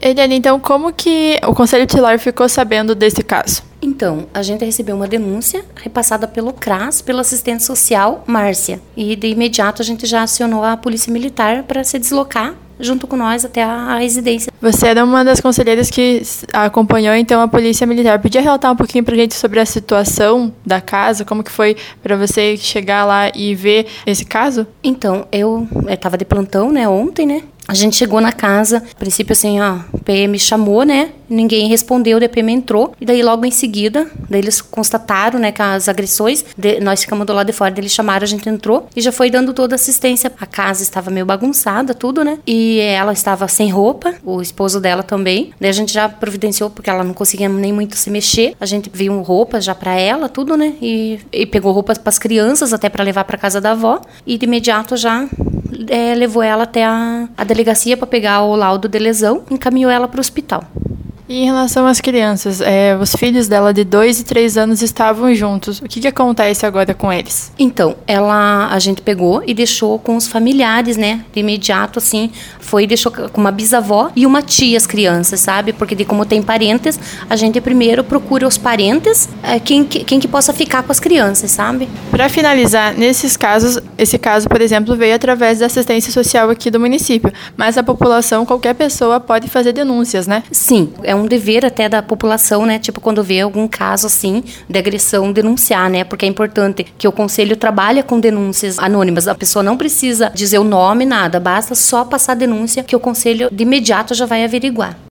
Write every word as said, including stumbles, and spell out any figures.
Eliane, então como que o Conselho Tutelar ficou sabendo desse caso? Então, a gente recebeu uma denúncia repassada pelo CRAS, pela assistente social Márcia. E de imediato a gente já acionou a Polícia Militar para se deslocar junto com nós até a residência. Você era uma das conselheiras que acompanhou, então, a Polícia Militar. Podia relatar um pouquinho pra gente sobre a situação da casa? Como que foi para você chegar lá e ver esse caso? Então, eu estava de plantão, né, ontem, né? A gente chegou na casa, a princípio assim, ó, o P M chamou, né? Ninguém respondeu, o D P M entrou. E daí logo em seguida, daí eles constataram, né, que as agressões, de, nós ficamos do lado de fora, daí eles chamaram, a gente entrou e já foi dando toda a assistência. A casa estava meio bagunçada, tudo, né? E ela estava sem roupa, o esposo dela também. Daí a gente já providenciou, porque ela não conseguia nem muito se mexer. A gente viu roupas já pra ela, tudo, né? E, e pegou roupas pras crianças, até pra levar pra casa da avó. E de imediato já... É, levou ela até a, a delegacia para pegar o laudo de lesão e encaminhou ela para o hospital. E em relação às crianças, é, os filhos dela de dois e três anos estavam juntos. O que, que acontece agora com eles? Então, ela, a gente pegou e deixou com os familiares, né? De imediato, assim, foi e deixou com uma bisavó e uma tia as crianças, sabe? Porque de como tem parentes, a gente primeiro procura os parentes, é, quem, quem que possa ficar com as crianças, sabe? Para finalizar, nesses casos, esse caso, por exemplo, veio através da assistência social aqui do município, mas a população, qualquer pessoa pode fazer denúncias, né? Sim, é um dever até da população, né? Tipo, quando vê algum caso assim de agressão, denunciar, né? Porque é importante que o conselho trabalhe com denúncias anônimas. A pessoa não precisa dizer o nome, nada. Basta só passar a denúncia que o conselho de imediato já vai averiguar.